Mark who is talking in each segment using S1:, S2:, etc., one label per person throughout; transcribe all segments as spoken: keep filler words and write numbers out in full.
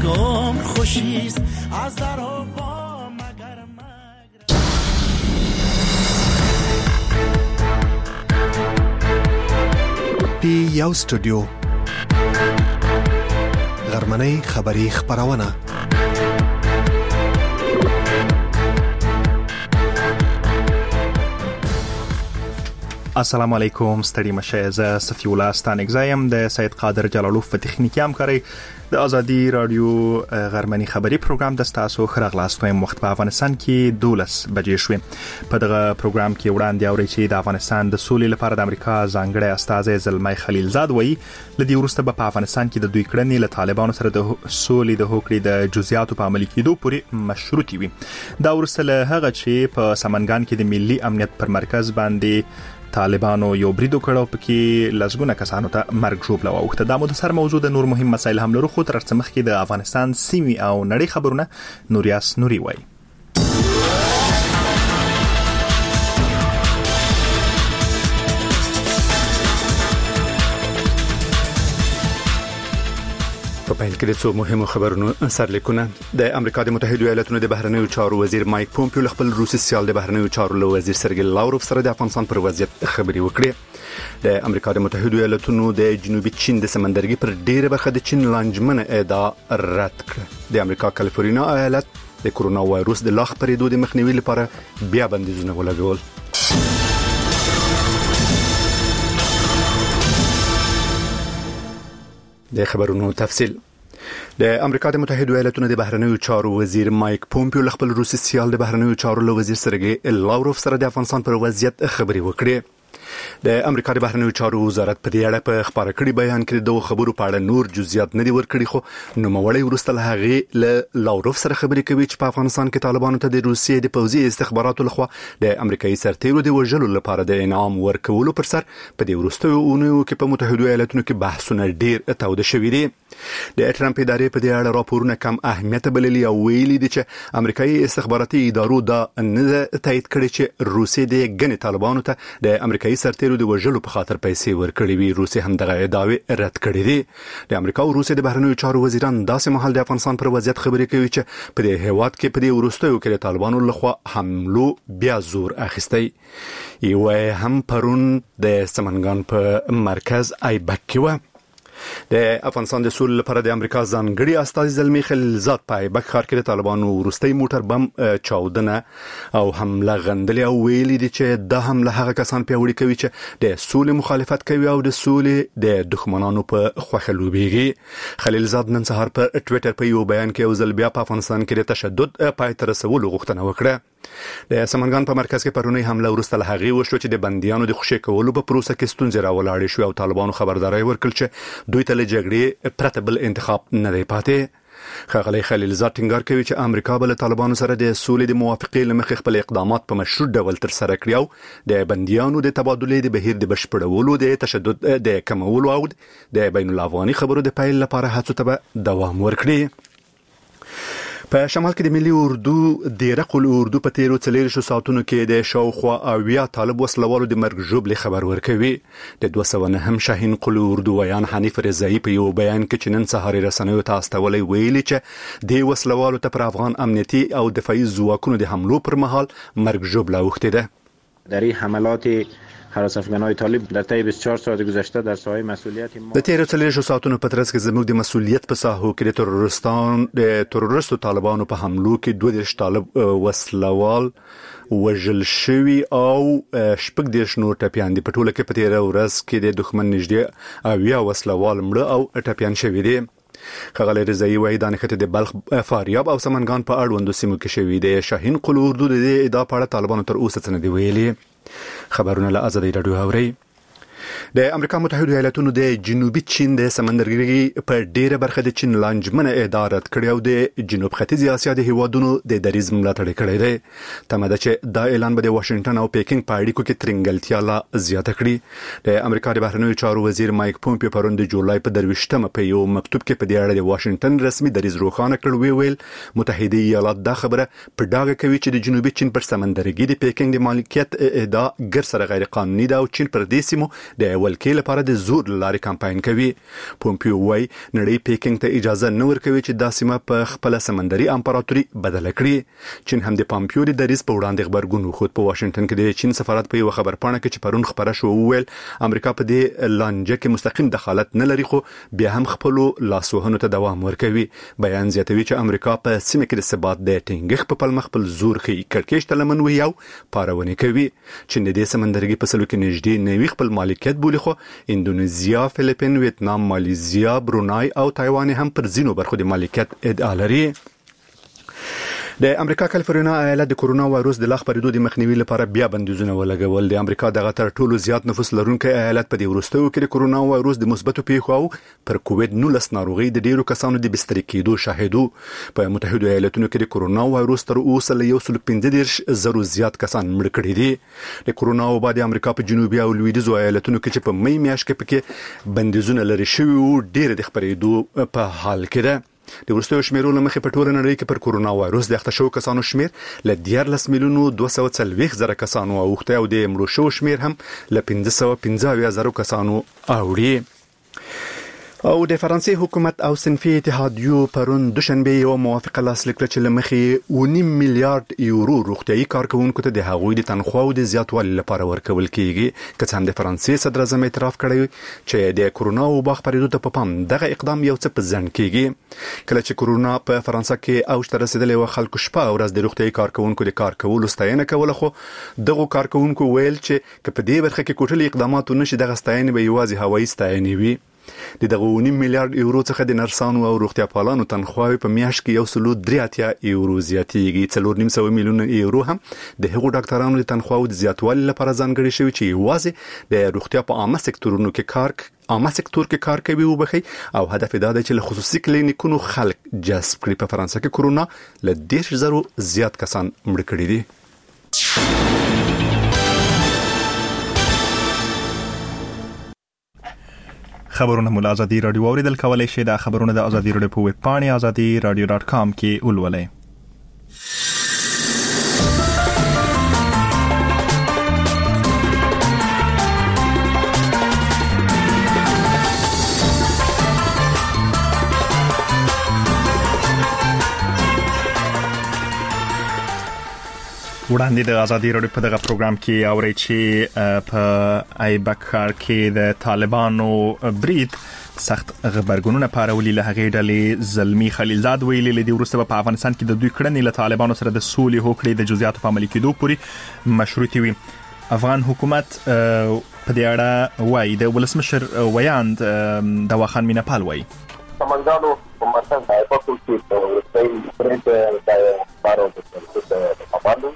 S1: یک عمر خوشیست از در و با مگر مگر.
S2: پی یو استودیو غرمنۍ خبری خبرونه.
S3: السلام علیکم، ستړي مشه. زه صفی الله ستانکزایم د سید قادر جلالوف په تخنیکی همکارۍ د ازادي رادیو غرمنۍ خبری پروګرام د تاسو خرغلاستو وخت په افغانستان کې دولس بجې شوې. په دغه پروګرام کې وړاندې اوري چې د افغانستان د سولې لپاره د امریکا ځانګړی استازی زلمی خلیلزاد وایي لدی وروسته په افغانستان کې د دوی کړنې له طالبانو سره د سولې د هوکړې د جزئیاتو په عملي کېدو پورې مشروطي وي. دا وروسته له هغه چې په سمنګان کې د ملي امنیت پر مرکز باندې طالبانو یو بریدو کړو پکې لزګونه کسانو ته مرګ ژوبله واوښته. دا مو د سر موضوع د نور مهم مسایل هم لرو، خو تر څه مخکې د افغانستان سیمې او نړۍ خبرونه نوریاس نوري وایي.
S4: په پیل کې د څو مهمو خبرونو سرلیکونه. د امریکا د متحده ایالاتونو د بهرنیو چارو وزیر مایک پومپیو خپل روسي سیال د بهرنیو چارو له وزیر سرګی لاوروف سره د افغانستان پر وضعیت خبري وکړې. د امریکا د متحده ایالاتونو د جنوبي چین د سمندرګي پر ډیره برخه د چین لانجمنه ادعا رد کړه. د امریکا کالیفورنیا ایالت د کورونا وایروس د لا خپرېدو د مخنیوي لپاره بیا بندیزونه ولګول. د خبرونو تفصیل. د امریکا د متحده ایالاتونو د بهرنیو چارو وزیر مایک پومپیو خپل روسي سیال د بهرنیو چارو له وزیر سرګی لاوروف سره د افغانستان پر وضعیت خبري وکړې. د امریکا د بهرنیو چارو وزارت په دې اړه په خبره کړي بیان کې د خبرو په اړه نور جزئیات نه دي ورکړي، خو نوموړی وروسته له هغه له لاوروف سره خبرې کوي چې په افغانستان کې طالبانو ته د روسیې د پوځي استخباراتو لخوا د امریکایي سرتیرو د وژلو لپاره د انعام ورکولو پر سر په دې وروستیو اونیو کې په متحده ایالاتونو کې بحثونه ډیر تاوده شوي دي. د ټرمپ ادارې په دې اړه راپورونه کم اهمیت بللي او ویلي دي چې امریکایي استخباراتي ادارو دا نه تایید کړي چې روسیې د ګڼې طالبانو ته د امریکایي سرتیرو د وژلو په خاطر پیسې ورکړي وي. روسیې هم دغه ادعاوې رد کړې دي. د امریکا او روسیې د بهرنیو چارو وزیران داسې مهال د افغانستان پر وضعیت خبرې کوي چې په دې هیواد کې په دې وروستیو کې د طالبانو لخوا حملو بیا زور اخیستی. یو هم پرون د سمنګان په مرکز ایبک کې و. د افغانستان د سولې لپاره د امریکا ځانګړي استازي زلمی خلیلزاد په ایبک ښار کې د طالبانو وروستي موټر بم چاودنه او حمله غندلې او ویلي دي چې دا حمله هغه کسان پیاوړي کوي چې د سولې مخالفت کوي او د سولې د دښمنانو په خوښه لوبېږي. خلیلزاد نن سهار په ټوئیټر په یو بیان کې یو ځل بیا په افغانستان کې د تشدد پای ته رسولو غوښتنه وکړه. د سمنګان په مرکز کې پرونی حمله وروسته له هغې وشو چې د بنديانو د خوشي کولو په پروسه کې ستونزې راولاړې شو او طالبانو خبرداري ورکړه چې دوی ته له جګړې پرته بل انتخاب نه دی پاتې. ښاغلی خلیلزاد ټینګار کوي چې امریکا به له طالبانو سره د سولې د موافقې له مخې خپل اقدامات په مشروع ډول ترسره کړي او د بنديانو د تبادلې د بهیر د بشپړولو، د تشدد د کمولو او د بین الافغاني خبرو د پیل لپاره هڅو ته دوام ورکړي. په شمال کې د ملي اردو د رقل اردو په تیرو څلېرویشتو ساعتونو کې د شاوخوا اویا طالب وسلوالو د مرګ ژوبلې خبر ورکوي. د دوه سوه نهم شاهین قل اردو ویان حنیف رضایی په یو بیان کې چې نن سهار رسنیو ته استولی ویلي چې د وسلوالو ته پر افغان امنیتي او دفاعي ځواکونو د حملو پر مهال مرګ ژوبله اوښتې ده.
S5: در این حملات هراس افغانای طالب در طی بیست و چهار ساعت گذشته در ساحه مسئولیت ما
S4: د تیرو څلېرویشتو ساعتونو په ترڅ کې زموږ د مسؤلیت په ساحو کې د تروریستان د تروریستو طالبانو په حملو کې دوه دېرش طالب وسلوال وژل شوي او شپږ دېرش نور ټپیان دي. په ټوله کې په تیره ورځ کې د دښمن نږدې اویا وسلوال مړه او ټپیان شوي دي. ښاغلی رضایی وایي دا نښتې د بلخ، فاریاب او سمنګان په اړوندو سیمو کې شوي دي. شاهین قل اردو د دې ادعا په اړه طالبانو تر اوسه څه نه دي ویلي. خبرونه له ازادي رادیو اورئ. د امریکا متحده ایالاتونو د جنوبي چین د سمندرګي په ډیره برخه د چین لانجمنه ادعا رد کړې او د جنوب ختیځ اسیا د هیوادونو د دریز ملاتړ کړی دی. تمه ده چې دا اعلان به د واشنگټن او پیکینګ په اړیکو کې ترنګلتیا لا زیاته کړي. د امریکا د بهرنیو چارو وزیر مایک پومپیو پرون د جولای په درویشتمه په یو مکتوب کې په دې اړه د واشنگټن رسمي دریز روښانه کړ. وی ویل متحده ایالات دا خبره په ډاګه کوي چې د جنوبي چین پر سمندرګي د پیکینګ د مالکیت ادعا ګر سره غیر قانوني ده او چین پر دې سیمو د ولکې لپاره د زور لارې کمپاین کوي. پومپیو وايي نړۍ پیکینګ ته اجازه نه ورکوي چې دا سیمه په خپل سمندري امپراتوري بدل کړي. چین هم د پومپیو د دریځ په وړاندې خبرګون وښود. په واشنگټن کې د چین سفارت په یو خبرپاڼه کې چې پرون خبره شو وویل امریکا په دې لانجه کې مستقیم دخالت نه لري، خو بیا هم خپل لاسوهنو ته دوام ورکوي. بیان زیاتوي چې امریکا په سیمه کې د ثبات د ټینګښت په پلمه خپل زور ښيي. کړکېچ ته لمن وي او پارونې کوي. چین د دې سمندرګي په سلو کې نږدې نوي خپل مالکیت بولي، خو اندونیزیا، فلیپین، ویتنام، مالیزیا، برونای او تایوان هم پر ځینو برخو د مالکیت ادعا لري. د امریکا کالیفورنیا ایالت د کورونا وایروس د لا خپرېدو د مخنیوي لپاره بیا بندیزونه ولګول. د امریکا دغه تر ټولو زیات نفوس لرونکي ایالت په دې وروستیو کې د کورونا وایروس د مثبتو پیښو او پر کووډ نولس ناروغي د ډیرو کسانو د بستر کېدو شاهدو. په متحده ایالاتونو کې د کورونا وایروس تر اوسه له یو سل پنځه دېرش زرو زیات کسان مړ کړي دي. د کورونا وبا د امریکا په جنوبي او لویدیځو ایالتونو کې چې په مې میاشت کې پکې بندیزونه لري شوي وو ډېر د خپرېدو په حال کې ده. د وروستیو شمیرو له مخې په ټوله نړۍ کې پر کورونا وایروس د اخته شوو کسانو شمیر له دیارلس میلیونو دوه سوه څلوېښت زره کسانو اوښتی او د مړو شوو شمیر هم له پنځه سوه پنځه اویا زرو کسانو اوړي. او د فرانسې حکومت او صنفي اتحادیو پرون دوشنبه یو موافقه لاسلیک کړه چې لمخې ونیم میلیارډ یورو روغتیايي کارکونکو ته د هغوی د تنخواو د زیاتوالي لپاره ورکول کیږي. که څه هم د فرانسې صدر اعظم اعتراف کړی چې د کورونا وبا خپرېدو ته په پام دغه اقدام یو څه په ځنډ کیږي. کله چې کورونا په فرانسه کې اوج ته رسیدلې و خلکو شپه او ورځ د روغتیايي کارکونکو د کار کولو ستاینه کوله، خو دغه کارکونکو ویل چې که په دې برخه کې کوټلي اقدامات ونشي دغه ستاینه به یوازې هوایي ستاینه وي. د دغه ونیم میلیارډ یورو څخه د نرسانو او روغتیا پالانو تنخواوې په میاشت کې یو سلو درې اتیا یورو زیاتېږي. څلور نیم سوه میلیونه یورو هم د هغو ډاکټرانو د تنخواو د زیاتوالي لپاره ځانګړي شوي چې یوازې د روغتیا په عامه سکتورونو کې کار عامه سکتور کې کار کوي وبخي او هدف دا دی چې له خصوصي کلینیکونو خلک جذب کړي. په فرانسه کې کورونا له دېرش زرو زیات کسان مړ کړي دي.
S3: خبرونه مول ازادي رادیو اوریدل کولای شي. د خبرونه د ازادي رادیو په ویب پاڼه ازادي رادیو ډاټ کام کې ولولئ. وړاندې د ازادي رادیو په دغه پروګرام کې اوري چې په ایبکار کې د طالبانو برید سخت خبرګونونه پارولي. له هغې ډلې زلمی خلیلزاد ویلي له دې وروسته په افغانستان کې د دوی کړنې له طالبانو سره د سولې هوکړې د جزئیاتو په عملي کېدو پورې مشروطې وي. افغان حکومت په دې اړه وایي. د ولسمشر ویاند دواخان میناپال وایي
S6: سمندانو په مرکز د ایبکو کې د ورسې برید د بارو د خبرو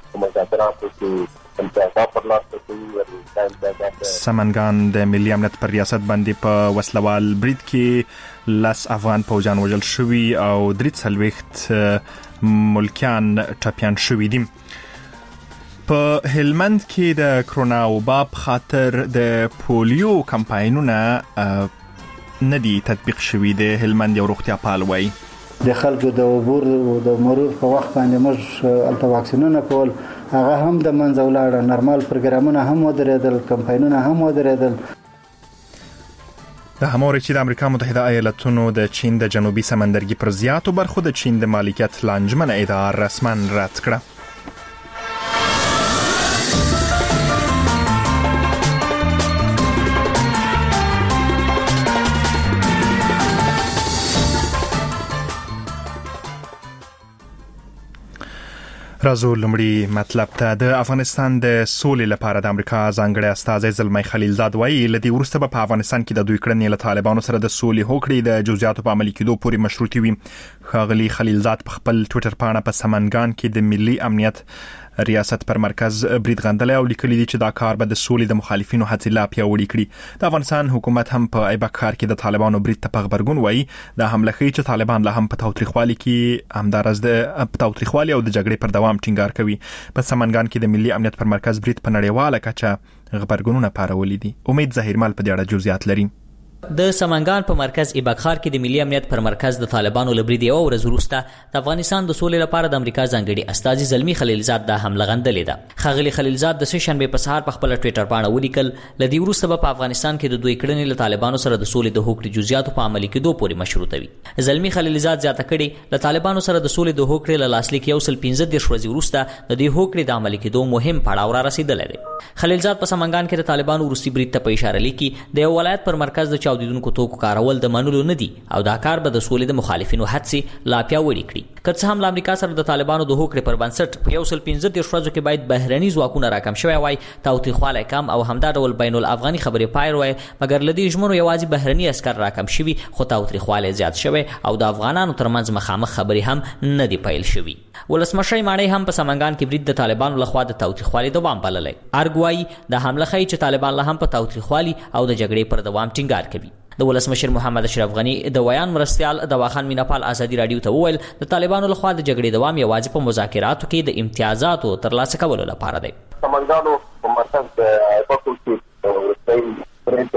S3: سمنګان د ملي امنیت پر ریاست باندې په وسلوال برید کې لس افغان پوجان وژل شوي او درې څلوېښت ملکیان ټپیان شوي دي. په هلمند کې د کرونا وبا په خاطر د پولیو کمپاینونه ندي تطبیق شوي. د هلمند یو روغتیا پال وایي
S7: د خلکو د عبور د مرور په وخت باندې موږ الته واکسینونه کول هغه هم د منځ ولاړ نورمال پروګرامونه هم ودرېدل، کمپاینونه هم ودرېدل.
S3: د هموري چې د امریکا متحده ایالاتونو د چین د جنوبي سمندرګي پر زیاتو برخو د چین د مالکیت لانجمنه ادعا رسما رد کړه. راځو لومړی مطلب ته. د افغانستان د سولې لپاره د امریکا ځانګړی استازی زلمی خلیلزاد وایي له دې وروسته به په افغانستان کې د دوی کړنې له طالبانو سره د سولې هوکړې د جزئیاتو په عملي کېدو پورې مشروطې وي. ښاغلي خلیلزاد په خپل ټویټر پاڼه په سمنګان کې د ملي امنیت ریاست پر مرکز برید غندلی او لیکلي دي چې دا کار به د سولې د مخالفینو هڅې لا پیاوړې کړي. د افغانستان حکومت هم په ایبکار کې د طالبانو برید ته په غبرګون وایي. دا حمله ښیي چې طالبان لا هم په تاوتریخوالي کې همدارس د تاوتریخوالي او د جګړې پر دوام ټینګار کوي. په سمنګان کې د ملي امنیت پر مرکز برید په نړیواله کچه غبرګونونه پارولي دي. امید ظاهرمل په دې اړه جزئیات لري.
S8: د سمنګان په مرکز ایبکخار کې د ملي امنیت پر مرکز د طالبانو لبرید یو ورځ وروسته د افغانستان د سولې لپاره د امریکا ځانګړي استازي زلمی خلیلزاد د حمله غندلې ده. ښاغلي خلیلزاد د سه شنبې په سهار په خپل ټویټر باندې ولیکل لدی وروسته په افغانستان کې د دوی کړنې له طالبانو سره د سولې د هوکړې جزئیاتو په عملي کېدو پورې مشروطوي. زلمی خلیلزاد زیاته کړي له طالبانو سره د سولې د هوکړې له لاسلیک یو سل پنځه دېرش ورځې وروسته د دې هوکړې د عملي کېدو مهم پړاو را رسیدلی دی. خلیلزاد په سمنګان کې د طالبانو وروستي برید ته په اشاره لیکي د یو ولایت پر مرکز د چاودیدونکو توکو کارول د منلو نه دي او دا کار به د سولې د مخالفینو هڅې لا پیاوړې کړي. که څه هم له امریکا سره د طالبانو د هوکړې پر بنسټ په یو سل پنځه دېرش ورځو کې باید بهرني ځواکونه راکم شوی وای، تاوتریخوالی کم او همدا ډول بین الافغاني خبرې پای وای، مګر له دې ژمنو یوازې بهرني عسکر راکم شوي خو تاوتریخوالی زیات شوی او د افغانانو ترمنځ مخامخ خبرې هم نه دي پیل شوي. ولسمشر ماڼۍ هم په سمنګان کې برید د طالبانو لخوا د تاوتریخوالي دوام بللی. ارګ وایي د حمله ښیي چې طالبان لا هم په تاوتریخوالي او د جګړې پر دوام ټینګار کوي. د ولسمشر محمد اشرف غنی د ویان مرستیال دواخان میناپال ازادي رادیو ته وویل د طالبانو لخوا د جګړې دوام یوازې په مذاکراتو کې د امتیازاتو ترلاسه کولو لپاره دی.
S6: سمنګانو په مرکز د ایبکو کې ورسته پرېد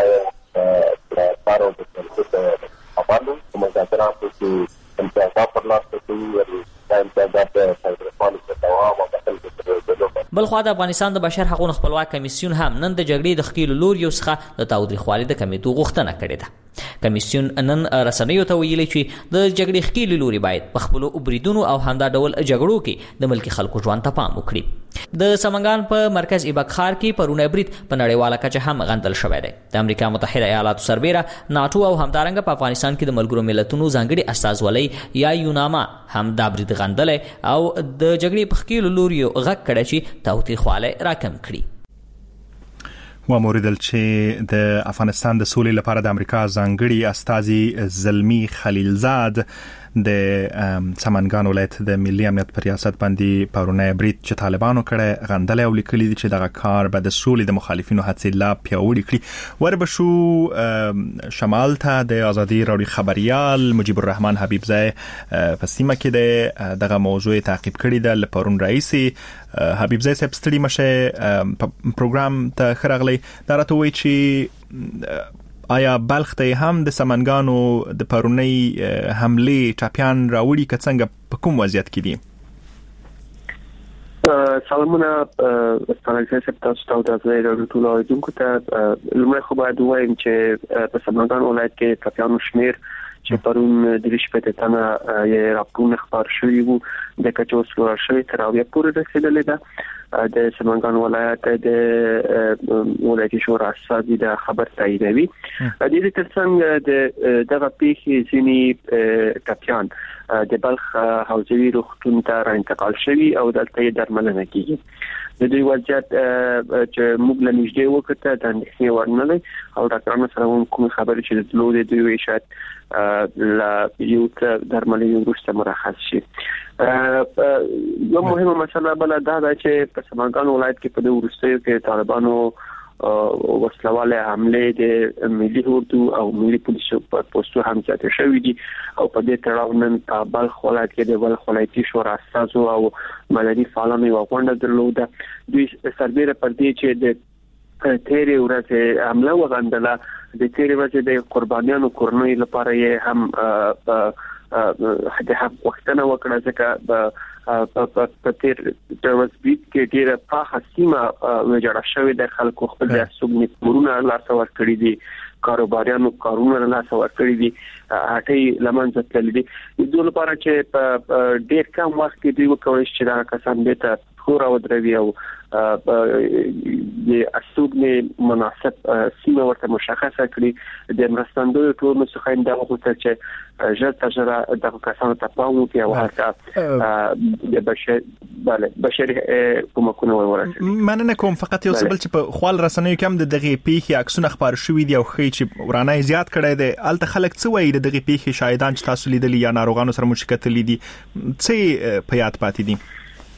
S6: د پارو د افغانو په مذاکراتو کې امتیازات ترلاسه کوي او د امتیازات ترلاسه د دوام او
S8: بلخوا د افغانستان د بشر حقوقو خپلواک کمیسیون هم نن د جګړې د ښکېلو لوریو څخه د تاوتریخوالي د کمیدو غوښتنه کړې ده. کمیسیون نن رسنیو ته ویلي چې د جګړې ښکېلې لوري باید په خپلو بریدونو او همدا ډول جګړو کې د ملکي خلکو ژوند ته پام وکړي. د سمنګان په مرکز ایبکخار کې پرونه برید په نړیواله کچه هم غندل شوی دی. د امریکا متحده ایالاتو سربیره ناټو او همدارنګه په افغانستان کې د ملګرو ملتونو ځانګړي استازولۍ یا یوناما هم دا برید غندلی او د جګړې په ښکېلو لوریو غږ کړی چې تاوتریخوالی راکم کړي.
S3: و موریدل چې د افغانستان د سولې لپاره د امریکا ځانګړي استازي زلمی خلیلزاد د سمنګان ولایت د ملي امنیت پر ریاست باندې پرونه برید چې طالبانو کړه غندل او لیکلي چې دغه کار به د سولې د مخالفینو هڅې لا پیاوړې کړي. وربشو شمال ته د ازادي راډیو خبريال مجيب الرحمن حبیب زای په سیمه کې دغه موضوع تعقیب کړی د پرون رئیسي حبیب زای صاحب ستړي مشه پروګرام ته خرغلی دا راته وایي چې آیا بلخ ته هم د سمنګانو د پرونی حمله ټاپیان راوړي که څنګه په کوم وضعیت کې دي؟
S9: سلامونه ستاسو ته تاسو ته د زړه ټولو اوریدونکو ته لمړی خو باید وایم چې په سمنګان ولایت کې ټاپیانو شمیر چې پرون د شپږ تنه یې راپورونه خبر شوي وو د کچو سلوه شوي تر اویا پورې رسیدلې ده. د سمنګان ولایت د ولایتي شورا استازي د خبر تاییدوي. د دې ترڅنګ د دغه پیښې ځینې ټاپیان د بلخ حوزوي روغتون ته انتقال شوي او دلته یې درملنه کیږي. د دوی وضعیت چې موږ له نږدې وکړه د اندېښنې وړ نه دی او ډاکټرانو سره هم کوم خبرې چې د تلو د دوی شاید لا یو درملنې وروسته مرخص شي. یو مهمه مسله بل دا ده چې په سمنګان ولایت کې په دې وروستیو کې طالبانو وسلواله حمله د ملي اردو او ملي پولیسو په پوسټو هم زیاتې شوې دي او په دې تړاو نن په بلخ ولایت کې د بلخ ولایتي شورا استازو او مدني فعالانو یو غونډه درلوده. دوی سربېره پر دې چې د تیرې ورځې حمله وغندله د تیرې ورځې د قربانیانو کورنۍ لپاره یې هم د حق وختنه وکړه ځکه په تیر د وسبیت کې ډیره پاخه سیمه وجړه شوې د خلکو خپل د سګنی کورونه لاسه ورکړي دي، کاروباریانو کارونه لاسه ورکړي دي، هټۍ لمنځه تللي دي. د دوی لپاره چې په ډیر کم وخت کې دوی وکړي چې دا کسان به ته خورا ودروي او د اسوګنې مناسب سیمه ورته مشخصه کړي. د مرستندوی ټول څخه انده وغوښتل چې ژر تر ژره د کسانو ته پام وکړي او حتی د بشر bale بشري کومکونه ورسېږي.
S3: مننه کوم. فقط یو څه بل چې په خپل رسنیو کې هم د دغه پیښې عکسونه خبر شوې دي او خې چې ورانه زیات کړي دي. الته خلک څه وایي د دغه پیښې شاهدان چې تاسو لیدلي یا ناروغانو سره مشکل دي څه په یاد پاتې دي؟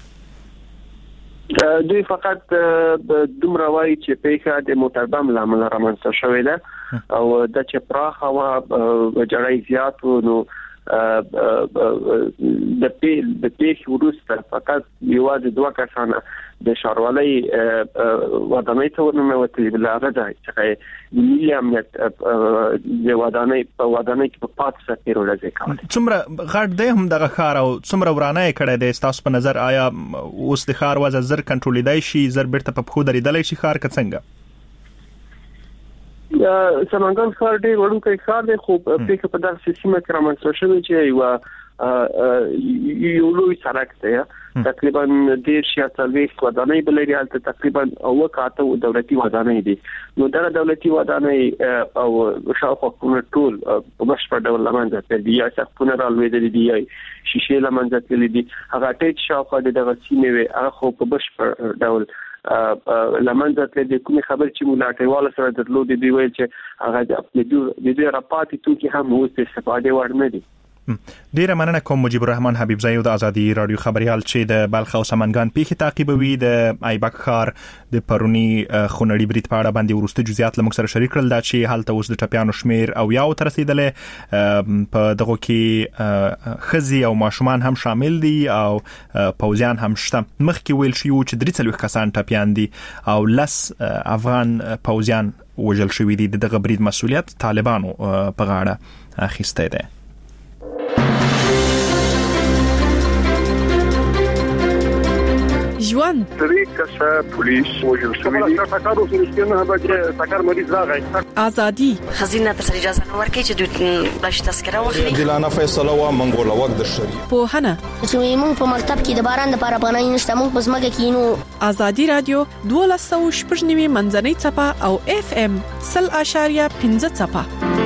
S9: دوی فقط دومره وایي چې پیښه د موټر بم لامل رامنځته شوې ده او د چې پراخه وا جړای زیات نو د پیل د پیښ وروسته فقط یوازې دوه کسانه د شاروالۍ ودانۍ ته ورننوتلي بل هغه ځای چې ملي امنیت د ودانۍ په ودانۍ کې په پات سفیر ولځي کوي.
S3: څومره غټ دی هم دغه ښار او څومره ورانه کړی دی تاسو په نظر؟ آیا اوس د ښار وضع زر کنټرولېدای شي، زر بیرته په پښو درېدلی شي ښار که څنګه؟
S9: سمنګان ښار ډېر وړوکی ښار دی خو پیښه په داسې سیمه کې رامنځته شوې چې یوه یو لوی سړک دی تقریبا ډېر شي څلوېښت ودانۍ بلري، هلته تقریبا اوه کاته دولتي ودانۍ دي. نو دا دولتي ودانۍ او شاوخوا کورونه ټول په بشپړ ډول له منځه تللي دي، یا سقفونه رالوېدلي دي یا شیشې له منځه تللي دي. هغه ټیټ شاوخوا د دغه سیمې وې هغه خو په بشپړ ډول لمنځه تللي. کومې خبرې چې موږ له اټیوالو سره درلودې دوی ویل چې هغه د دوی راپاتې توکي هم اوس د استفادې وړ نه دي.
S3: ډیره مننه کوم مجيب الرحمن حبیب زئی د ازادي رادیو خبريال چې د بلخ او سمنګان پیښې تعقیبوي. د ایبک ښار د پرونی خونړي برید په اړه باندې ورسته جزئیات لمک سره شریک کړل دا چې حالت اوس د ټپیانو شمیر او یاو تر رسیدلې په دغه کې خزي او ماشومان هم شامل دي او پوزیان هم شته. مخکې ویل شو چې درې څلوېښت کسان ټپیان دي او لس افغان پوزیان وژل شوي دي. دغه برید مسؤلیت طالبانو په غاړه اخیسته ده.
S10: ژوند
S11: درې کسه پولیس وژل شوي دي. سکارو سره چې سکار مریض راغی.
S10: ازادي
S12: خزینه تر اجازه نه ورکړي چې دوی بلش تذکره واخلي.
S13: دلانه فیصله وا منګول وخت د شری
S10: په هنه
S14: چې موږ په مکتب کې د باران د لپاره پناه نشته، موږ په سمګه کې نو
S10: ازادي رادیو دوه سوه شپږ نوي منځنۍ چپه او اف ام صفر اشاریه پنځه چپه.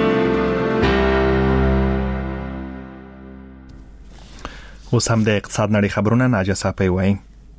S3: اوس هم د اقتصاد نړۍ خبرونه ناجا صاحب وایي.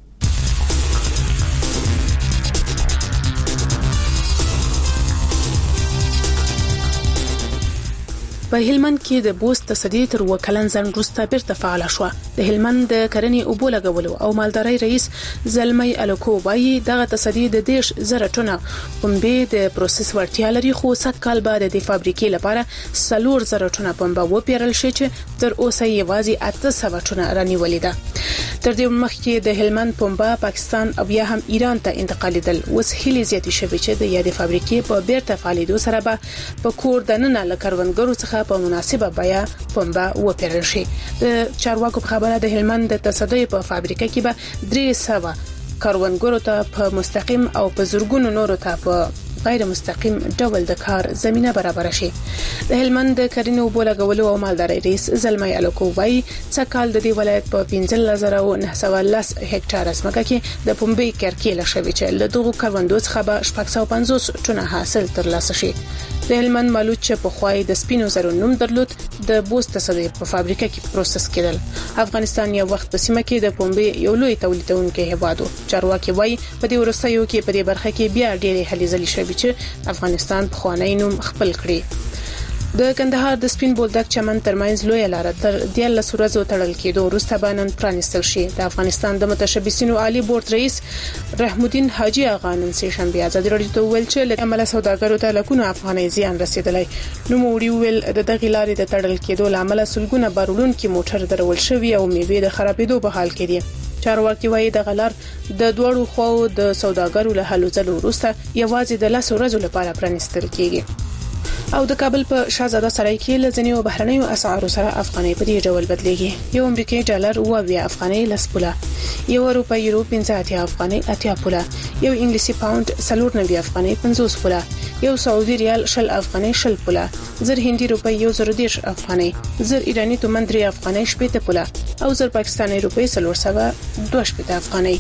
S15: په هلمند کې د بوست تصدی تر وکلن ځن روسته بیرته فعال شو. د هلمند د کرنې اوبو لګولو او مالدارۍ رئیس زلمی الکو وایي دغه تصدی د دیش زره ټنه پنبه د پروسس ورتیا لري، خو سکهال بعد د فابریکې لپاره سلور زره ټنه پنبه و پیرل شي چې تر اوسه یوازې اته سوه ټنه رانیولې ده. تر دې مخکې د هلمند پنبه پاکستان او یا هم ایران ته انتقالیدل. اوس هلي زیاتې شوي چې د یادې فابریکې په بیرته فعالیدو سره به په کور دننه لکروندګرو څخه په مناسبه بیا پنبه و پیرل شي. د چارواکو په خبره د هلمند د تصدی په فابریکه کې به درې سوه کروندګرو ته په مستقیم او په زرګونو نورو ته په غیر مستقیم ډول د کار زمينه برابر شي. د هلمند د کرنې اوبو لګولو او مالدارۍ رئیس زلمی الکو وایي سکهال د دې ولایت په پنځه زره نه سوه لس هکټار ځمکه کې د پنبې کرکیله شوی چې له دغو کروندو څخه به شپږ سوه پنځوس ټنه حاصل ترلاسه شي. د هلمند مالوچ چې په خوای د سپینو زرو نوم درلود د بوست تصدی په فابریکه کې پروسس کېدل. افغانستان یو وخت په سیمه کې د پنبې یو لوی تولیدونکی هیواد و. چارواکي وایي په دې ورستیو کې په دې برخه کې بیا ډېرې هلې ځلې شوي چې افغانستان په خوانی نوم خپل کړي. د کندهار د سپین بولدک چمن ترمنځ لوی لار تر دیارلس ورځو تړل کېدو وروسته به نن پرانیستل شي. د افغانستان د متشبثینو عالی بورډ رئیس رحم الدین حاجی آغا نن سه شنبه ازادي راډیو ته ویل چې له عمله سوداګرو ته لکونه افغاني زیان رسیدلی. نو موړي ویل د دغه لارې د تړل کېدو لامل سلګونه بارولون کې موټر درول شوی او میوه د خرابېدو په حال کې دي. چارواکي وایي د غلار د دوړو خو د سوداګرو له هلو ځلو وروسته یوازې د لس ورځو لپاره پرانیستل کېږي. او د کابل په شاهزاده سرای کې لزنیو بهرنیو اسعارو سره افغاني په دې ډول بدلېږي. یو امریکایي ډالر او بیا افغاني لس پوله، یو روپۍ یورو پنځه اتیا افغاني اتیا پوله، یو انګلیسي پاوند سلور نوي افغاني پنځوس پوله، یو سعودي ریال شل افغاني شل پوله، زر هندي روپۍ یو زر دیش افغاني، زر ایرانی تومن درې افغاني شپږ پوله او زر پاکستاني روپۍ سلور سوه دوه شپږ افغاني.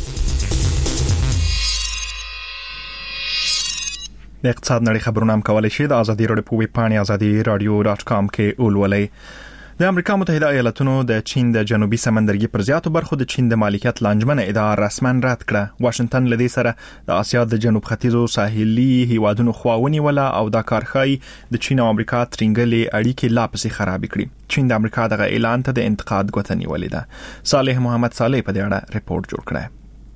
S3: د اقتصاد نړۍ خبرونه هم کولای شي د ازادي راډیو په ویب پاڼه ازادي رادیو ډاټ کام کې ولولئ. د امریکا متحده ایالاتونو د چین د جنوبي سمندرګي پر زیاتو برخو د چین د مالکیت لانجمنه ادعا رسمن رد کړه. واشنگټن لدی سره د آسیا د جنوب ختیځو ساحلي هیوادونو خواونی ولا او د کارخای د چین او امریکا ترنګلې اړیکې لا پسې خراب کړي. چین د امریکا دغه اعلان ته د انتقاد غوښتنې ولیده. صالح محمد صالح په دې اړه ریپورت جوړ کړی.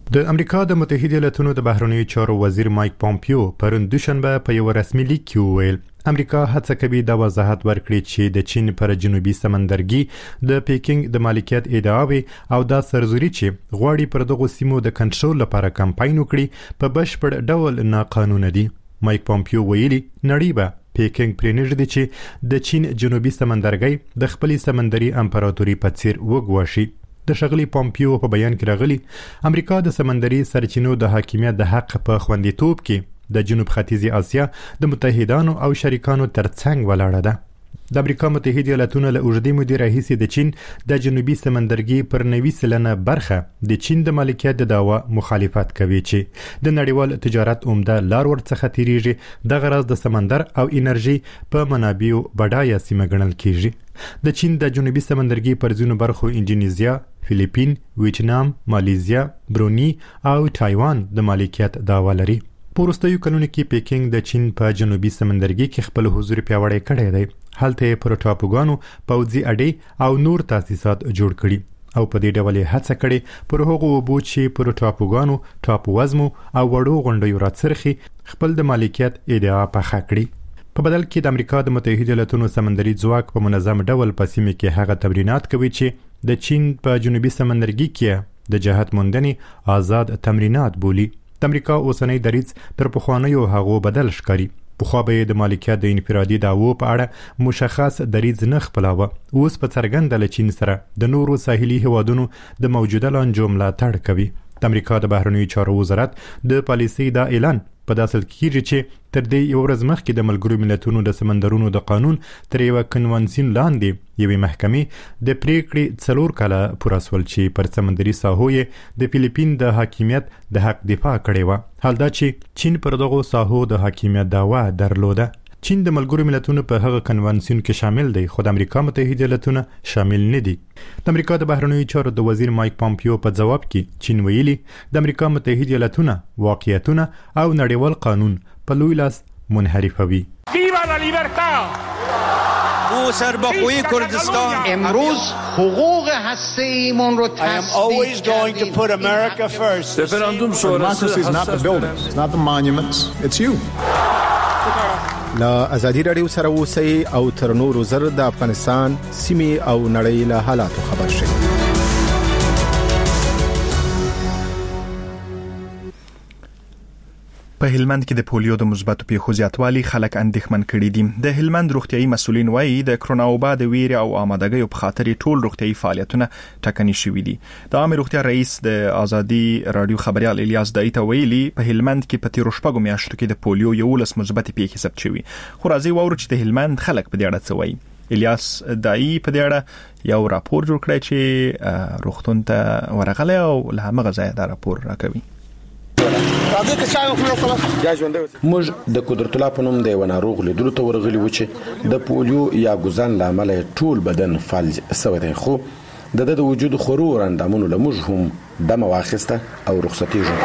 S4: د امریکا د متحده ایالاتونو د بهرنیو چارو وزیر مایک پامپیو پرون دوشنبه په یو رسمي لیک کې وویل امریکا هڅه کوي د وضاحت ورکړي چې د چین پر جنوبي سمندرګي د پیکینګ د مالکیت ادعاوي او د سرزوري چې غواړي پر دغه سیمو د کنټرول لپاره کمپاین وکړي په بشپړ ډول ناقانونه دي. مایک پامپیو ویلي نړۍ به پیکینګ پرېنږدي چې د چین جنوبي سمندرګي د خپل سمندري امپراتوري په څیر وګواشي. د شغلی پامپیو په بیان کې راغلی امریکا د سمندري سرچینو د حاکمیت د حق په خوندیتوب کې د جنوب ختیځي اسیا د متحدانو او شریکانو ترڅنګ ولاړه ده. د امریکا متحده ایالاتونو له اوږدې مودې راهیسې د چین د جنوبي سمندرګي پر نوي سلنه برخه د چین د مالکیت د دعوا مخالفت کوي چې د نړیوال تجارت عمده لار ورڅخه تیریږي. د غرض د سمندر او انرژي په منابعو بډایه سیمه ګڼل کیږي. د چین د جنوبي سمندرګي پر ځینو برخو انډونیزیا، فلیپین، ویتنام، مالیزیا، برونی او تایوان د مالکیت دعوا لري. په وروستیو کلونو کې پیکینګ د چین په جنوبي سمندرګي کې خپل حضور پیاوړی کړی دی. هلته پر ټاپوګانو پوځي اډې او نور تاسیسات جوړ کړي او په دې ډول هڅه کړې پر هغو اوبو چې پر ټاپوګانو، ټاپو وزمو او وړو غونډیو راڅرخي خپل د مالکیت ادعا پخه کړي. په بدل کې د امریکا د متحده ایالاتونو سمندري ځواک په منظم ډول په سیمه کې هغه تمرینات کوي چې د چین په جنوبي سمندرګي کې د جهت موندنې آزاد تمرینات بولي. د امریکا اوسنۍ دریځ تر پخوانیو هغو بدل ښکاري. پخوا به د مالکیت د انفرادي دعوو په اړه مشخص دریځ نه خپلاوه. اوس په څرګنده له چین سره د نورو ساحلي هیوادونو د موجوده لانجو ملاتړ کوي. د امریکا د بهرنیو چارو وزارت د پالیسۍ دا اعلان په داسل کېږي چې تر دې یو ورځ مخکې د ملګرو ملتونو د سمندرونو د قانون تر یو کنوانسیون لاندې یوې محکمې د پریکړې څلور کاله پوره سول چې پر سمندري ساحو یې د فلیپین د حاکمیت د حق دفاع کړې وه. حال دا چې چین پر دغو ساحو د حاکمیت دعوا درلوده. چین د ملګرو ملتونو په هغه کنوانسیون کې شامل دی خو د امریکا متحده ایالاتونه شامل نه دي. د امریکا د بهرنیو چارو د وزیر مایک پامپیو په جواب کې چین ویلي د امریکا متحده ایالاتونه واقعیتونه او نړیوال قانون په لوی لاس منحرفوي.
S1: ویوا لا لیبرتا
S16: او سربخوی کردستان
S17: امروز حقوق هسته‌ایمون رو
S1: I am always going to put America first.
S13: Referendum sonrası is not the buildings, it's not the monuments, it's you.
S2: لا ازادي رادیو سره اوسئ او تر نورو زر د افغانستان سیمې او نړۍ له حالاتو خبر شئ.
S3: په هلمند کې د پولیو د مثبتو پیښو زیاتوالی خلک اندېښمن کړي دي. د هلمند روغتيایي مسولین وایي د کرونا وبا د ویرې او آمادګۍ په خاطر ټول روغتيایي فعالیتونه ټکني شوي دي. د عامه روغتیا رئیس د ازادي رادیو خبريال الیاس دایته ویلي په هلمند کې په تیرو شپږو میاشتو کې د پولیو یو لس مثبت پیښې ثبت شوي. خو راځي وورو چې د هلمند خلک په دې اړه څه وایي. الیاس دای په دې اړه یو راپور جوړ کړی چې روغتون ته ورغلی او له هغه ځای دا راپور راکوي.
S18: موږ د قدرت الله په نوم د یو ناروغ لیدلو ته ورغلي و چې د پولیو یا ګوزان لامل ټول بدن فلج شوی دی خو د د وجود خورو اندامونو له موږ هم دمه واخیسته او رخصتي جو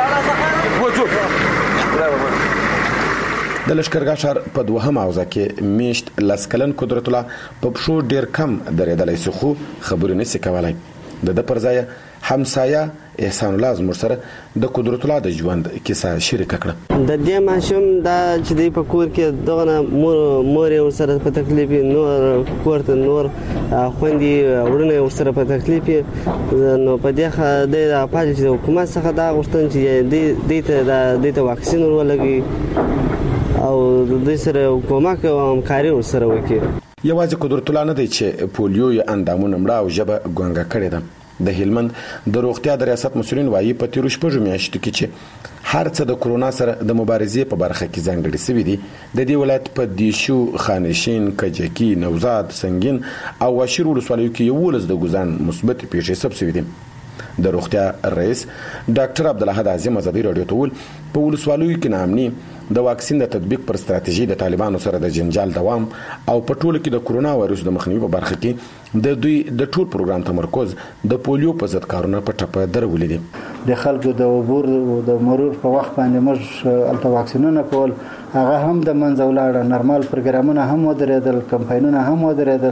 S18: د لشکرګاه شهر په دوهم اوزه کې میشت لسکلن قدرت الله په پښو ډیر کم درېدلای سي خو خبرې نشي کولای. د د پرځای همسایه احسان الله زموږ سره د قدرت الله د ژوند کیسه شریک کړه.
S19: د دې ماشوم دا چې د په کور کې دغه مور مور ور سره په تکلیف نور کوړه نور خوندي ورونه ور سره په تکلیف نو په دې ښه د پاجي چې حکومت څخه دا غوښتن چې د دې ته د دې ته واکسین ورولګي او د دې سره حکومت او همکاري ور سره وکړي.
S18: یوازې قدرت الله نه دی چې پولیو یا اندامونه مړه او جبه ګونګه کړې ده. د هلمند د روغتیا د ریاست مسولین وایي په تیرو شپږو میاشتو کې چې هر څه د کرونا سره د مبارزې په برخه کې ځانګړي شوي دي. د دې ولایت په دیشو، خانشین، کجکی، نوزاد، سنگین او واشیر ولسوالیو کې یولس د ګوزان مثبت پیښې ثبت شوي دي. د روغتیا رئیس ډاکټر عبدالحد اعظم ازادي رادیو ته ویل په ولسوالیو کې نامني د واکسین د تطبیق پر ستراتیژي د طالبانو سره د جنجال دوام او په ټولو کې د کرونا وایرس د مخنیوي په برخه کې د دوی د ټول پروګرام تمرکز د پولیو په ضد کارونه په ټپه درولې دي.
S7: د خلکو د عبور د مرور په وخت باندې موږ الته واکسینونه کول هغه هم د منځ ولاړه، نورمال پروګرامونه هم ودرېدل، کمپاینونه هم ودرېدل.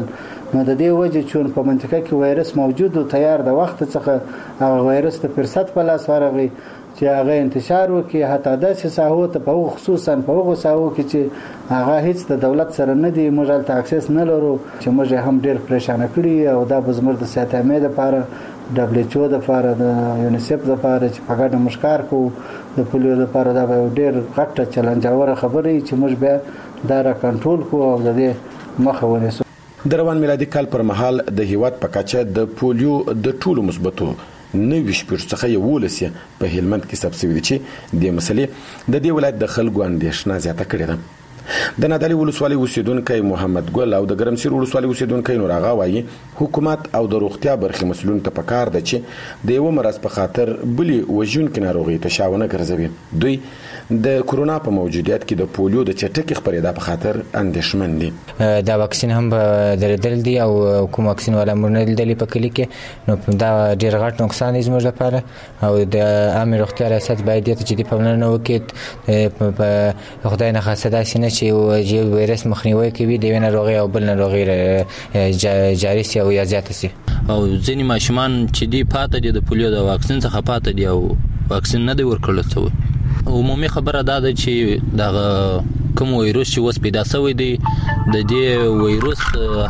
S7: نو د دې وجه چې په منطقه کې وایرس موجود او تیار د وخت څخه هغه وایرس ته فرصت په لاس ورغی چې هغه انتشار وکړي، حتی داسې ساحو ته په خصوصا په هغو ساحو کې چې هغه هیڅ د دولت سره نه دی، موږ هلته اکسس نه لرو، چې موږ هم ډېر پریشانه کړي او دا به زموږ د صحت عامې دپاره ډبلیو ایچ او دپاره د یونیسف دپاره چې په ګډه موږ کار کوو د پولیو دپاره دا به یو ډېر غټه چلنجاوره خبره وي چې موږ بیا دا را کنټرول کړو او د دې مخه ونیسو.
S18: د روان میلادي کال پر مهال د هیواد په کچه د پولیو د ټولو مثبتو نوي شپږ څخه یولس په هلمند کې ثبت شوي دي چې د مسلې د دې ولایت د خلکو اندېښنه زیاته کړې ده. د نادعلي ولسوالۍ اوسیدونکی محمد ګل او د ګرمسیر ولسوالۍ اوسیدونکی نور آغا وایي حکومت او د روغتیا برخې مسؤلین ته پکار ده چې د یو مرض په خاطر بلی وژونکې ناروغي ته شاونه ګرځوي. دوی د کورونا په موجودیت کې د پولیو د چټکې خپرېدا په خاطر اندېښمن دي.
S20: دا واکسین هم درېدل دي او کوم واکسین ولا مونږ لیدلې په کلی کې، نو دا ډېر غټ نقصان دی زموږ لپاره او د عامه روغتیا ریاست باید دې ته جدي پاملرنه وکړي. په خدای نه خاصه داسې نه چې یو وایرس مخنیوي کوي د یو ناروغي او بل ناروغي جاری سي او یا زیاته سي.
S21: او ځینې ماشومان چې دی پاتې دي د پولیو د واکسین څخه پاتې دي او واکسین نه دی ورکړل شوی. عمومي خبره دا ده چې دا کوم وایرس چې اوس پیدا شوی دی د دې وایرس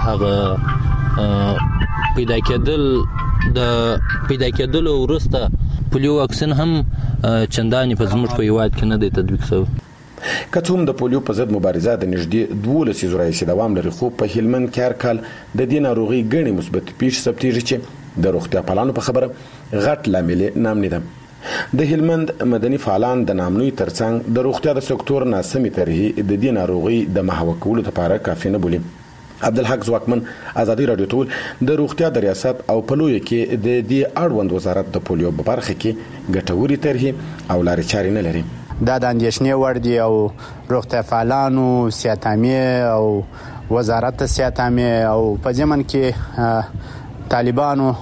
S21: هغه پیدا کېدل د پیدا کېدل وروسته پولیو واکسین هم چندانې په زموږ په هیواد کې نه دی تطبیق شوی.
S18: که څوم د پولیو په ضد مبارزه د نږدې دوه لسیزو راهیسې دوام لري، خو په هلمند کې هر کال د دې ناروغي ګڼې مثبتې پیښې ثبتېږي چې د روغتیا پالانو په خبره غټ لامل نامني ده. د هلمند مدني فعالان د نامنوي ترڅنګ د روغتیا د سکتور ناسمې طرحې د دې ناروغي د محوه کولو لپاره کافي نه بولي. عبدالحق ځواکمن ازادي راډیو ټول د روغتیا د ریاست او پلوي کې د دې اړوند وزارت د پولیو په برخه کې ګټوري طرحې او لارې چارې نه لري.
S22: دا د اندېښنې وړ دي او روغتیا فعالانو، صحت عامې او وزارت صحت عامې او په ضمن کې طالبانو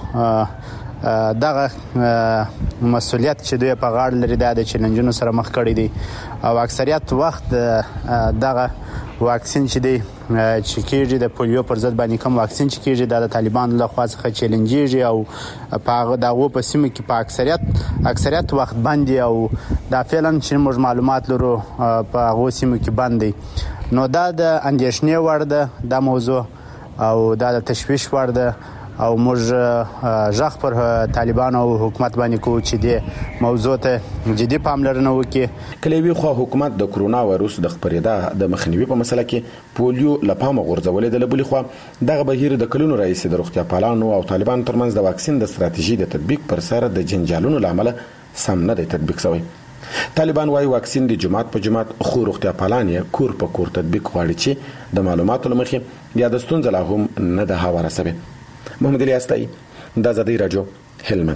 S22: دغه مسؤلیت چې دوی په غاړه لري دا د چیلنجونو سره مخ کړي دي او اکثریت وخت دغه واکسین چې دی چې کېږي د پولیو پر ضد باندې کوم واکسین چې کېږي دا د طالبانو له خوا څخه چیلنجېږي او په هغه دغو په سیمه کې په اکثریت اکثریت وخت باندې او دا فعلا چې موږ معلومات لرو په هغو سیمو کې باندې. نو دا د اندېښنې وړ ده دا موضوع او دا د تشویش وړ ده او موږ ژغ پر طالبان او حکومت باندې کوو چې دې موضوع ته جدي پاملرنه وکړي.
S18: کله وی خو حکومت د کرونا وایرس د خپرېدا د مخنیوي په مسله کې پولیو لپاره غورځولې د لبلي خو دغه بهیر د کلونو رئیس د روغتیا پالانو او طالبان ترمنځ د واکسین د ستراتیژي د تطبیق پر سر د جنجالونو لامل سم نه دی تطبیق شوی. طالبان وايي واکسین د جماعت په جماعت خو روغتیا پالان یې کور په کور تطبیق غواړي چې د معلوماتو لمخې یا د ستونزې لا هم نه ده هواره سوي. محمد علي استای د ازادي رادیو هلمند.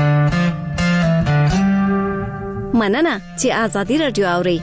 S23: مننه چې ازادي رادیو اوري.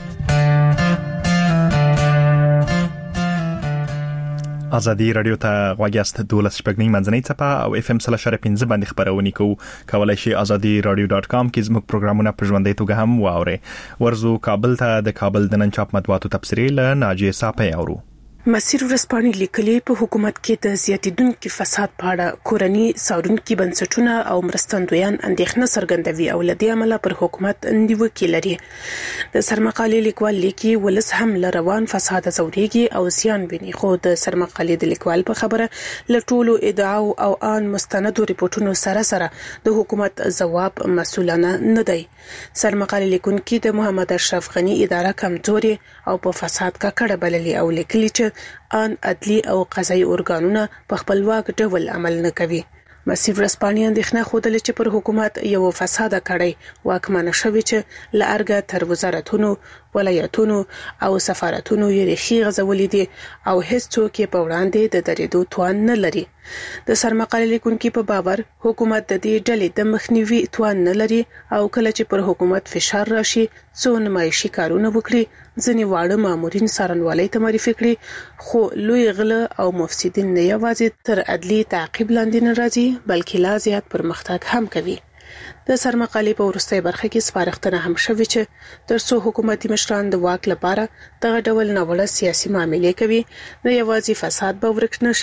S3: ازادي رادیو ته غواګست دولس شپږنی منځنۍ چپه او اف ام سل شر پنځه باندې خبرونه کوو. کولای شئ ازادي رادیو ډاټ کام کې زموږ پروګرامونه په ژوندۍ توګه هم واورئ. ورزو کابل ته د کابل د نن چاپ مطبوعاتو تبصرې له ناجیه صاحب اورو.
S10: مسیر ورسپانې لیکلي په حکومت کې د زیاتیدونکو فساد په اړه کورني څارونکو بنسټونه او مرستندویان اندېښنه څرګندوي او لدې عمله پر حکومت نیوکې لري. د سرمقالې لیکوال لیکي ولس هم لروان فساد زوريږي او زیان ویني، خو د سرمقالې د لیکوال په خبره لټولو ادعاو او ان مستندو ریپورتونو سره سره د حکومت ځواب مسؤلانه نه دی. سرمقالې لیکونکي د محمد اشرف غنی اداره کمزوري او په فساد کا کړه بللي او لیکلي چې ان عدلی او قضایي ارګانونه په خپلواک ډول عمل نه کوي. مسیر ورسپانې اندېښنه خوده چې پر حکومت یو فساد کړي واکمنه شوی چې لارګه تر وزارتونو، ولایتونو او سفارتونو یې ریخي غزولې دي او هیڅ څوک په وړاندې د درېدو توان نه لري. د سرمقالې لیکونکو په باور حکومت د دې ډلې د مخنیوي توان نه لري او کله چې پر حکومت فشار راشي څو نمایشي کارونه وکړي، ځنې واړه مامورین څارنوالۍ ته معرفي کړي، خو لوی غله او مفسدین نه یوازې تر عدلي تعقیب لاندې نه راځي بلکې لا زیات پرمختګ هم کوي. د سرمقالې په وروستۍ برخه کې سپارښتنه هم شوې چې ترڅو حکومتي مشران د واک لپاره دغه ډول ناوړه سیاسي معاملې کوي، نه یوازې فساد به ورک نشي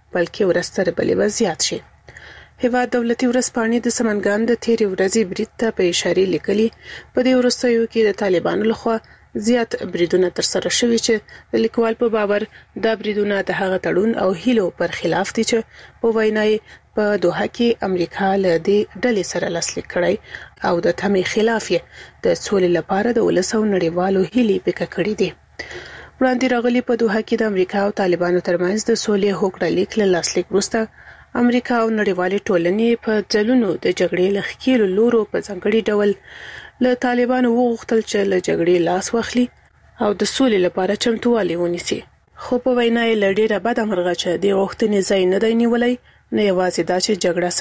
S10: بلکې ورستر بلې وضعیت شي. هیواد دولتي ورځپاڼې د سمنګان د تیرې ورځې برید ته په اشاره لیکلي په دې وروستیو کې د طالبانو لخوا زیات بریدونه تر سره شوي چې د لیکوال په باور دا بریدونه د هغه تړون او هیلو پر خلاف دي چې په وینای په دوحه کې امریکا له دې ډلې سره لاسلیک کړی او د تمې خلاف یې د سولې لپاره د ولسو نړیوالو هیلې پکې کړې دي. وړاندې راغلي په دوحه کې د امریکا او طالبانو ترمنځ د سولې هوکړه لیک له لاسلیک وروسته امریکا او نړیوالې ټولنې په ځلونو د جګړې لخکېلو لورو په ځانګړي ډول له طالبانو وغوښتل چې له جګړې لاس واخلي او د سولې لپاره چمتووالی ونیسي. خو په وینا یې له ډېره بده مرغه چې د غوښتنې ځای نه دی نیولی، نه یوازې دا چې جګړه